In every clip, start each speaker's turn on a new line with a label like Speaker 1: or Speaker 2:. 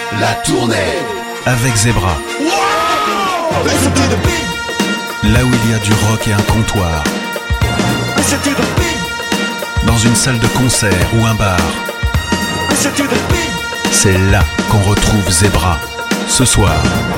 Speaker 1: La tournée avec Zebra. Là où il y a du rock et un comptoir. Dans une salle de concert ou un bar. C'est là qu'on retrouve Zebra. Ce soir.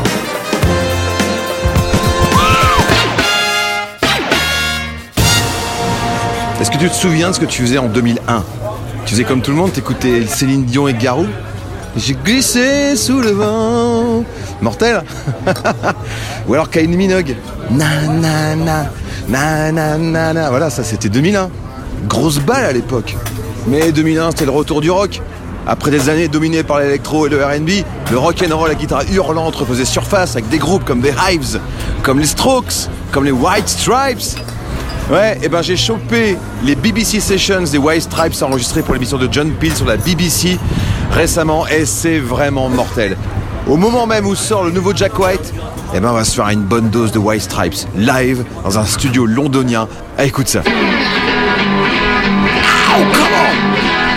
Speaker 2: Est-ce que tu te souviens de ce que tu faisais en 2001 ? Tu faisais comme tout le monde, t'écoutais Céline Dion et Garou. J'ai glissé sous le vent. Mortel. Ou alors Kylie Minogue. Na na na, na na na na. Voilà, ça c'était 2001. Grosse balle à l'époque. Mais 2001 c'était le retour du rock. Après des années dominées par l'électro et le R&B, le rock'n'roll à guitare hurlante refaisait surface avec des groupes comme The Hives, comme les Strokes, comme les White Stripes. Ouais, et ben j'ai chopé les BBC Sessions des White Stripes enregistrés pour l'émission de John Peel sur la BBC récemment et c'est vraiment mortel. Au moment même où sort le nouveau Jack White, et ben on va se faire une bonne dose de White Stripes live dans un studio londonien. Ah, écoute ça. Oh, come on!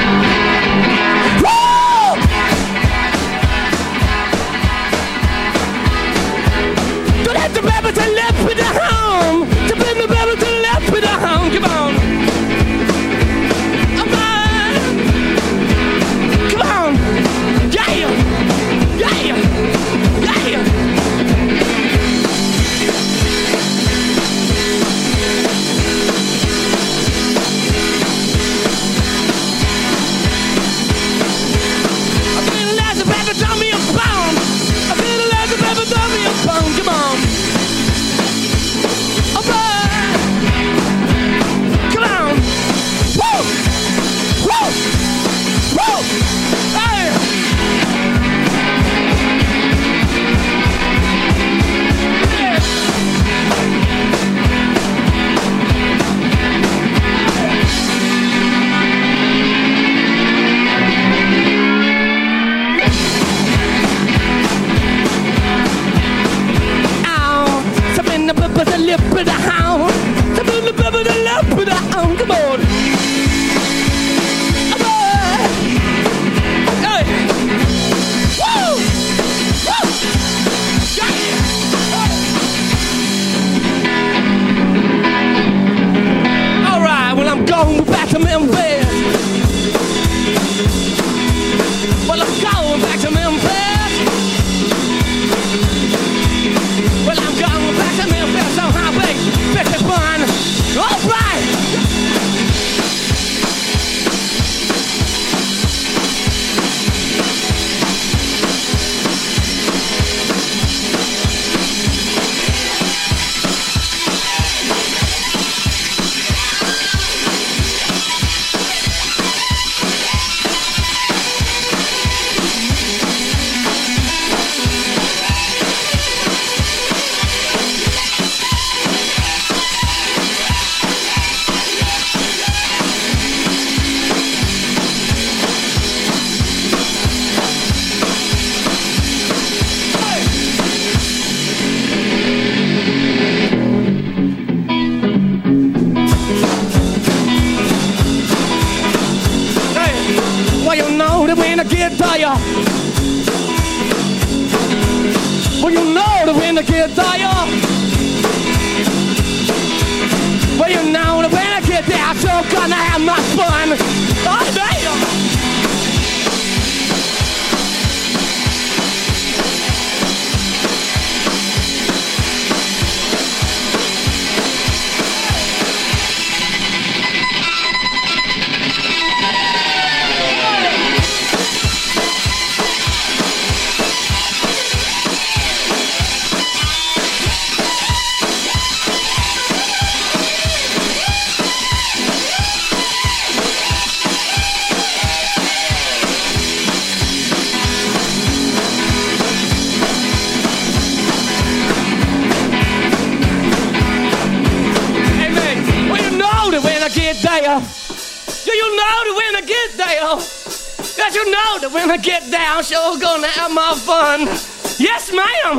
Speaker 3: When I get down, sure gonna have my fun. Yes, ma'am.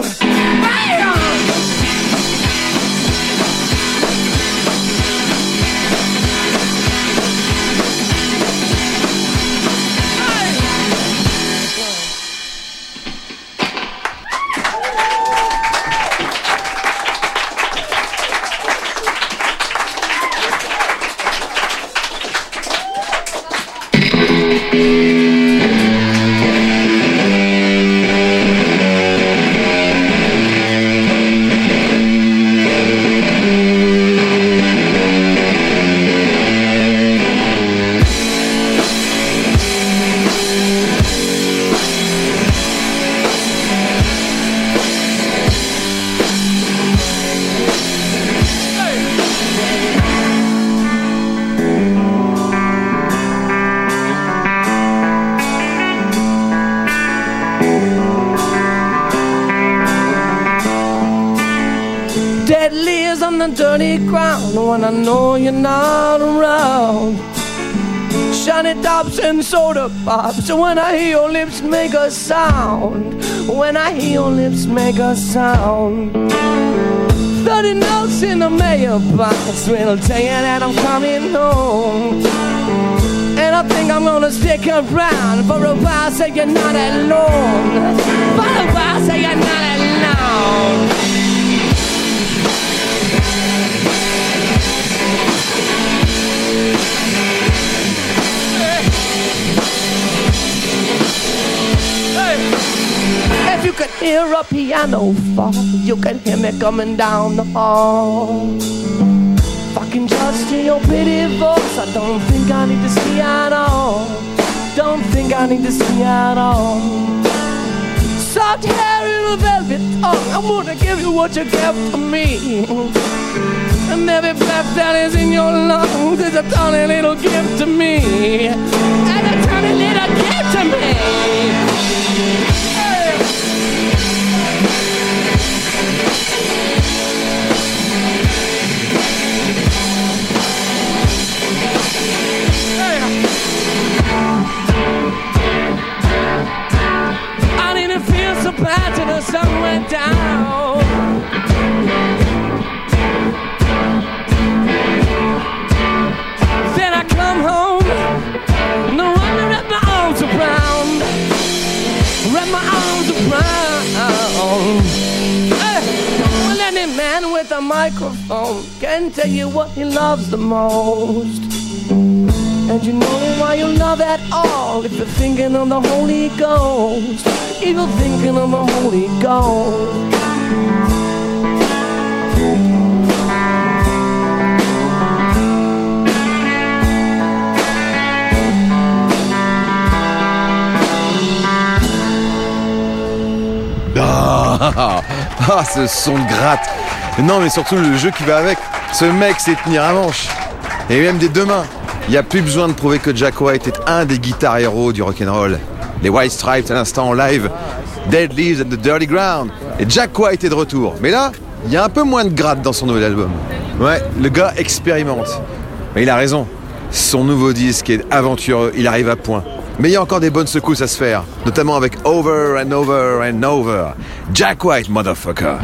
Speaker 3: Bam! dead leaves on the dirty ground when I know you're not around. Shiny tops and soda pops when I hear your lips make a sound. When I hear your lips make a sound. 30 notes in the mailbox will tell you that I'm coming home. And I think I'm gonna stick around for a while so you're not alone. For a while so you're not alone. If you could hear a piano fall, you can hear me coming down the hall. If I can just hear your pretty voice, I don't think I need to see at all. Don't think I need to see at all. Soft hair in a velvet tongue, I'm gonna give you what you gave to me. And every breath that is in your lungs is a tiny little gift to me. And a tiny little gift to me. I didn't feel so bad till the sun went down. Then I come home, no wonder wrap my arms around. Wrap my arms around. Well, any man with a microphone can tell you what he loves the most. And you know why you love at all if you're thinking of the Holy Ghost. If you're thinking of the Holy Ghost.
Speaker 2: Ah, ce son de gratte. Non, mais surtout le jeu qui va avec. Ce mec sait tenir un manche. Et même des deux mains. Il n'y a plus besoin de prouver que Jack White est un des guitares héros du rock'n'roll. Les White Stripes à l'instant en live, Dead Leaves and the Dirty Ground. Et Jack White est de retour. Mais là, il y a un peu moins de gratte dans son nouvel album. Ouais, le gars expérimente. Mais il a raison. Son nouveau disque est aventureux, il arrive à point. Mais il y a encore des bonnes secousses à se faire, notamment avec Over and Over and Over. Jack White, motherfucker.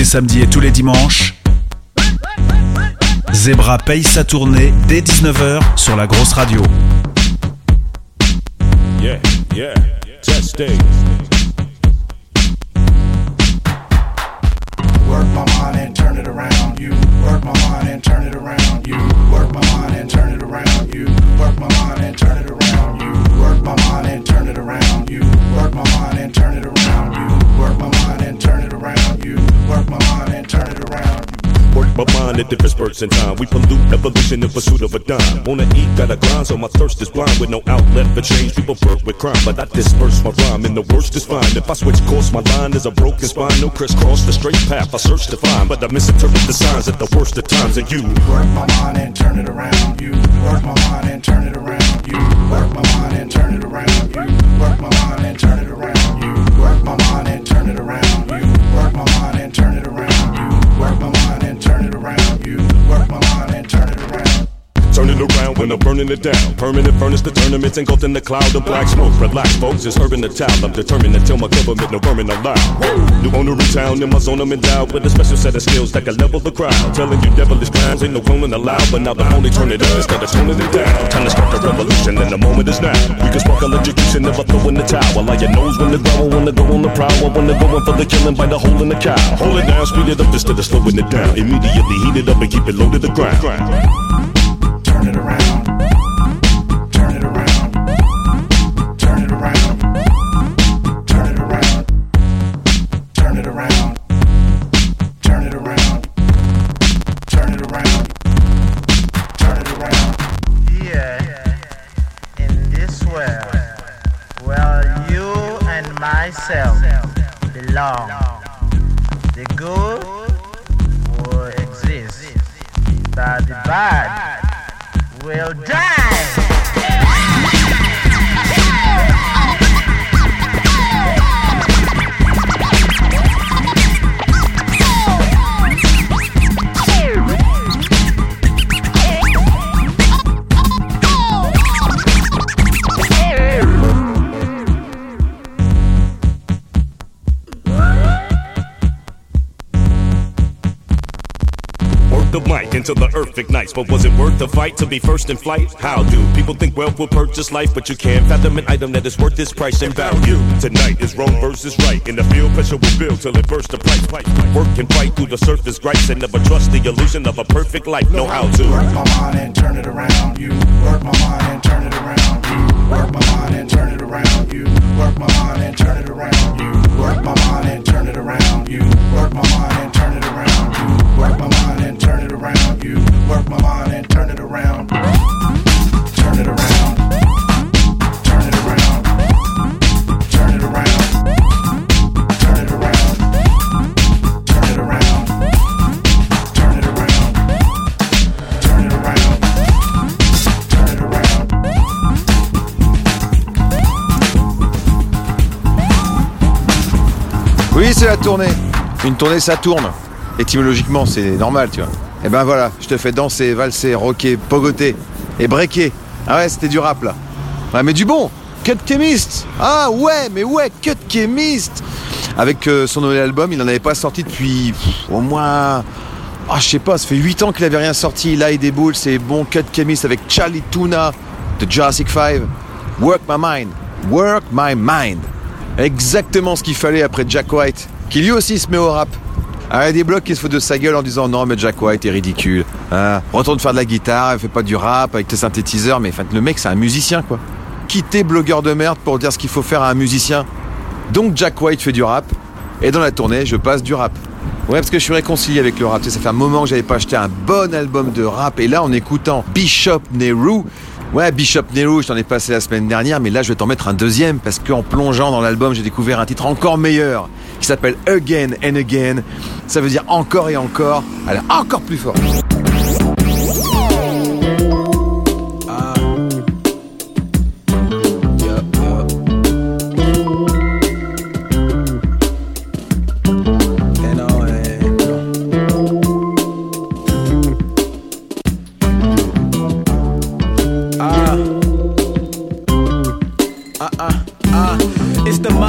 Speaker 1: samedis et tous les dimanches, Zebra paye sa tournée dès 19h sur la grosse radio.
Speaker 4: Yeah, yeah, testing.
Speaker 5: Work my mind and turn it around. You work my mind and turn it around. You work my mind and turn it around. You work my mind and turn it around. You work my mind and turn it around. You work my mind and turn it around. You work my mind and turn it around. You work my mind and turn it around.
Speaker 4: Work my mind at different spurts in time. We pollute evolution in pursuit of a dime. Wanna eat, gotta grind, so my thirst is blind. With no outlet for change, people flirt with crime. But I disperse my rhyme, and the worst is fine. If I switch course, my line is a broken spine. No crisscross, the straight path I search to find. But I misinterpret the signs at the worst of times. And you
Speaker 5: work my mind and turn it around. You work my mind and turn it around. You work my mind and turn it around. You work my mind and turn it around. You work my mind and turn it around. You work my mind and turn it around. You work my mind and turn it around. You work my mind and turn it around.
Speaker 4: turn it around when I'm burning it down. Permanent furnace, the tournaments engulfed in the cloud of black smoke. Relax, folks, it's urban the town. I'm determined to tell my government no vermin allowed. New owner in town, in my zone I'm endowed with a special set of skills that can level the crowd. Telling you devilish clowns ain't no cloning allowed, but now the only turn it up instead of toning it down. Time to start the revolution, and the moment is now. We can spark electrocution, never throw in the towel. Like your nose when the growl, wanna go on the prowl. I wanna go in for the killing, bite a hole in the cow. Hold it down, speed it up instead of slowing it down. Immediately heat it up and keep it low to the ground.
Speaker 5: Turn it around. Turn it around. Turn it around. Turn it around. Turn it around. Turn it around. Turn it around. Turn it around.
Speaker 6: Yeah, in this world, well, you and myself belong. The good will exist, but the bad will die.
Speaker 4: The mic until the earth ignites. But was it worth the fight to be first in flight? How do people think wealth will purchase life? But you can't fathom an item that is worth its price and value. Tonight is wrong versus right. In the field, pressure will build till it bursts the price. Work and fight through the surface gripes and never trust the illusion of a perfect life. Know how to
Speaker 5: work my mind and turn it around. You work my mind and turn it around. You work my mind and turn it around. You work my mind and turn it around. You work my mind and turn it around. You work my mind and turn it around. You work my mind and turn it around. You work my mind and turn it around. Turn it around. Turn it around. Turn it around. Turn it around. Turn it around. Turn it around. Turn it around. Turn it around.
Speaker 2: Oui, c'est la tournée. Une tournée, ça tourne. Étymologiquement, c'est normal, tu vois. Et ben voilà, je te fais danser, valser, rocker, pogoter et breaker. Ah ouais, c'était du rap, là. Ouais, mais du bon. Cut Chemist. Ah ouais, mais ouais, Cut Chemist. Avec son nouvel album, il n'en avait pas sorti depuis au moins... Ah, je sais pas, ça fait 8 ans qu'il avait rien sorti. Là, il déboule, c'est bon. Cut Chemist avec Charlie Tuna de Jurassic 5. Work my mind. Work my mind. Exactement ce qu'il fallait après Jack White, qui lui aussi se met au rap. Ah, des blocs qui se foutent de sa gueule en disant non mais Jack White est ridicule. Hein, retourne faire de la guitare, fais pas du rap avec tes synthétiseurs, mais enfin le mec c'est un musicien quoi. Quittez blogueur de merde pour dire ce qu'il faut faire à un musicien. Donc Jack White fait du rap, et dans la tournée je passe du rap. Ouais, parce que je suis réconcilié avec le rap, ça fait un moment que j'avais pas acheté un bon album de rap, et là en écoutant Bishop Nehru, ouais, Bishop Nehru, je t'en ai passé la semaine dernière, mais là je vais t'en mettre un deuxième, parce qu'en plongeant dans l'album, j'ai découvert un titre encore meilleur, qui s'appelle Again and Again. Ça veut dire encore et encore, alors encore plus fort.
Speaker 7: It's the mind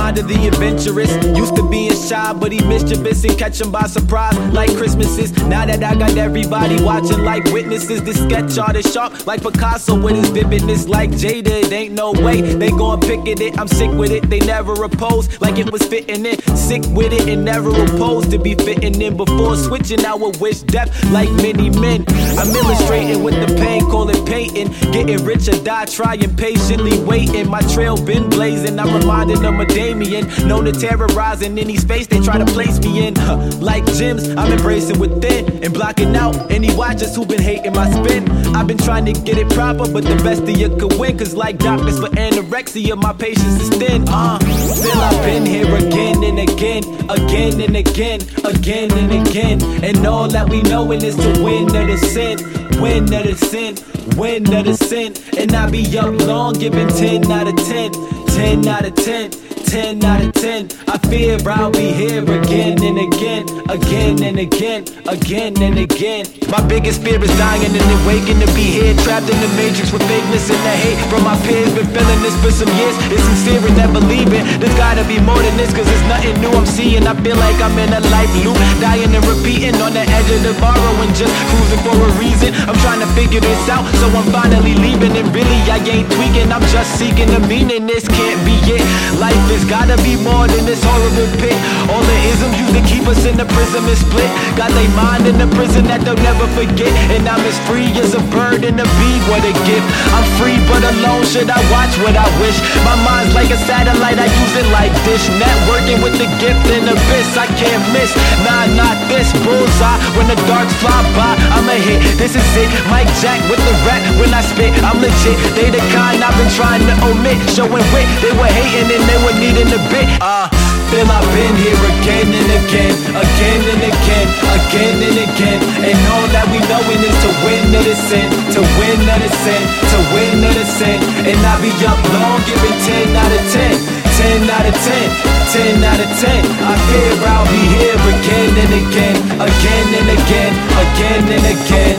Speaker 7: mind of the adventurous. Used to being shy, but he mischievous and catch him by surprise like Christmases. Now that I got everybody watching like witnesses, this sketch artist sharp like Picasso with his vividness like Jada. It ain't no way they gon' pick at it. I'm sick with it, they never oppose like it was fitting in. Sick with it and never opposed to be fitting in. Before switching, I would wish death like many men. I'm illustrating with the pain, call it painting. Getting rich or die, trying patiently waiting. My trail been blazing, I'm reminding them of Damien. Known to terrorizing any space they try to place me in. Like gyms, I'm embracing within and blocking out any watchers who been hating my spin. I've been trying to get it proper, but the best of you could win. Cause like doctors for anorexia, my patience is thin. Still I've been here again and again, again and again, again and again. And all that we knowin' is to win of the sin, win of the sin, win of the sin. And I be up long giving 10 out of 10, 10 out of 10, 10 out of 10. I fear I'll be here again and again, again and again, again and again. My biggest fear is dying and then waking to be here, trapped in the matrix with fakeness and the hate from my peers. Been feeling this for some years, it's sincere and never leaving. There's gotta be more than this, cause there's nothing new I'm seeing. I feel like I'm in a life loop, dying and repeating on the edge of the borrow and just cruising for a reason. I'm trying to figure this out, so I'm finally leaving. And really I ain't tweaking, I'm just seeking the meaning. This can't be it. Life has gotta be more than this horrible pit. All the isms used to keep us in the prison and split. Got they mind in the prison that they'll never forget. And I'm as free as a bird and a bee, what a gift. I'm free but alone, should I watch what I wish? My mind's like a satellite, I use it like dish. Networking with the gift and abyss, I can't miss. Nah, not this bullseye. When the darks fly by, I'm a hit. This is it, Mike Jack with the rap. When I spit, I'm legit. They the kind I've been trying to omit. Showing wit, they were hating and they were needing a bit. Feel I've been here again and again, again and again, again and again. And all that we knowin' is to win of the sin, to win of the sin, to win of the sin. And I be up long giving 10 out of 10, 10 out of 10, 10 out of 10. I fear I'll be here again and again, again and again, again and again.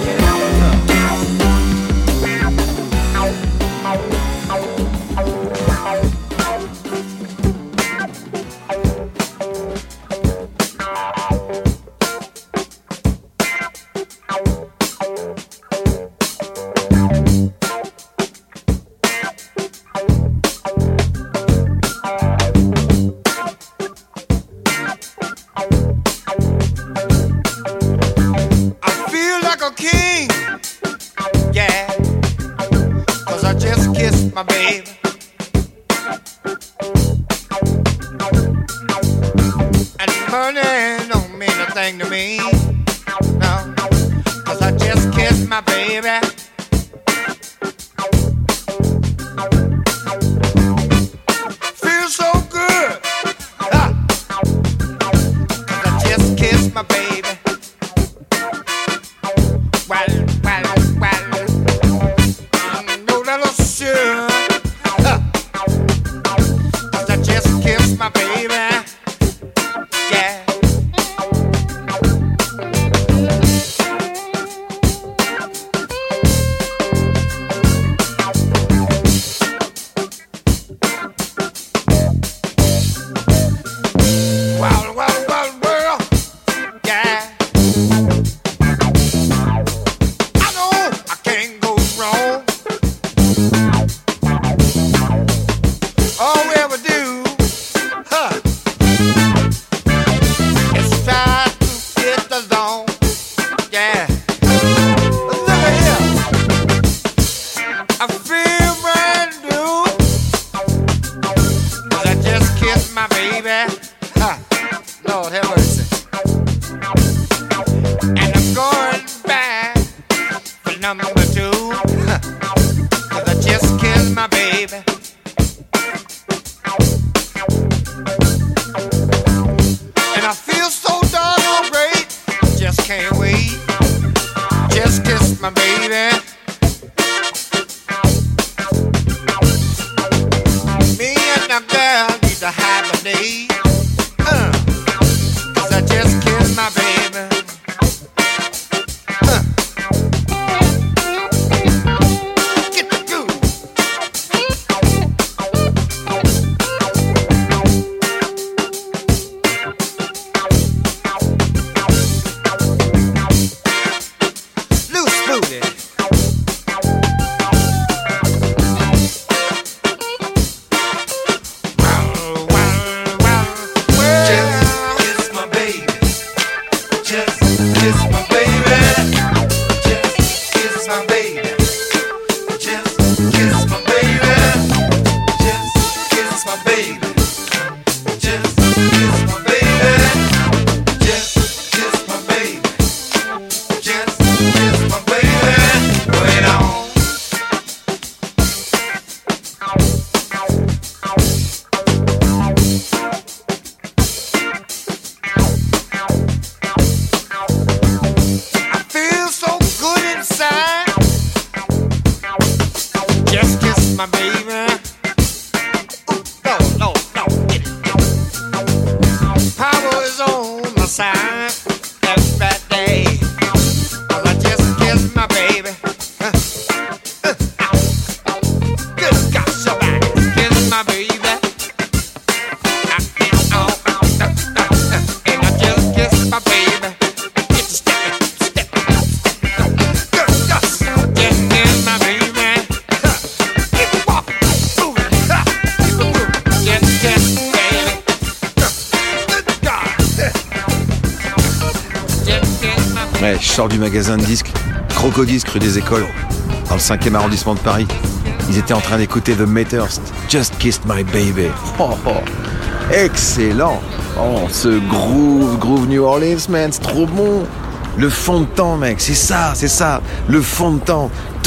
Speaker 8: My baby, and money don't mean a thing to me, no, cause I just kissed my baby. Feels so good, cause I just kissed my baby. My baby, yeah. Wild, wild, wild world, yeah. I know I can't go wrong. All we ever do. It's time to get along, yeah. Look at here, I feel brand new, 'cause I just kissed my baby. Lord have mercy. And I'm going back for number 2, 'cause I just kissed my baby. And I feel so darn great, just can't wait. Just kiss my baby. Me and the girl need to have a date, 'cause I just kissed my baby. Get the groove. my baby. Ooh, no, no, no. Power is on my side that day. I just kissed my baby. Good God, somebody kiss my baby. And I just kissed my baby. Get to step. Good God, just kiss my baby. Keep it walking, move it, keep it moving. Just kiss baby. Good God. Just kiss my baby.
Speaker 2: Ouais, je sors du magasin de disques, Crocodisque rue des Écoles, dans le 5e arrondissement de Paris. Ils étaient en train d'écouter The Meters, Just Kissed My Baby. Oh, oh. Excellent. Oh, ce groove New Orleans, man, c'est trop bon. Le fond de temps, mec, c'est ça, le fond de temps.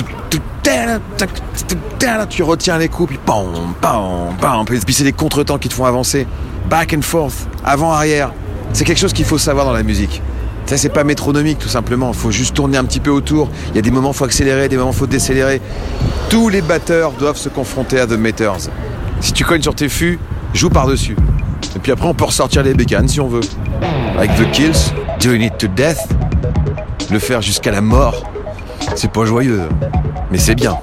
Speaker 2: Tu retiens les coups, puis puis c'est des contretemps qui te font avancer. Back and forth, avant-arrière. C'est quelque chose qu'il faut savoir dans la musique. Ça, c'est pas métronomique, tout simplement. Il faut juste tourner un petit peu autour. Il y a des moments, il faut accélérer, des moments, il faut décélérer. Tous les batteurs doivent se confronter à The Meters. Si tu cognes sur tes fûts, joue par-dessus. Et puis après, on peut ressortir les bécanes si on veut. Avec The Kills, Doing It to Death, le faire jusqu'à la mort, c'est pas joyeux, mais c'est bien.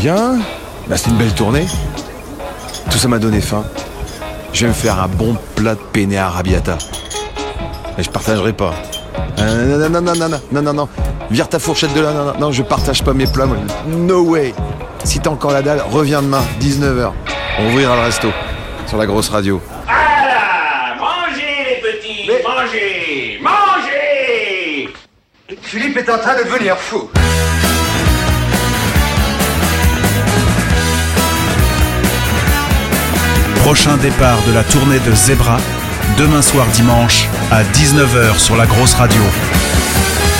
Speaker 2: Bien. Bah, c'était une belle tournée. Tout ça m'a donné faim. Je vais me faire un bon plat de penne arrabbiata. Mais je partagerai pas. Non. Vire ta fourchette de là. Non, je partage pas mes plats. Moi. No way. Si t'as encore la dalle, reviens demain, 19h. On ouvrira le resto. Sur la grosse radio.
Speaker 9: Voilà, mangez les petits, mangez.
Speaker 10: Philippe est en train de devenir fou.
Speaker 1: Prochain départ de la tournée de Zebra, demain soir dimanche à 19h sur la grosse radio.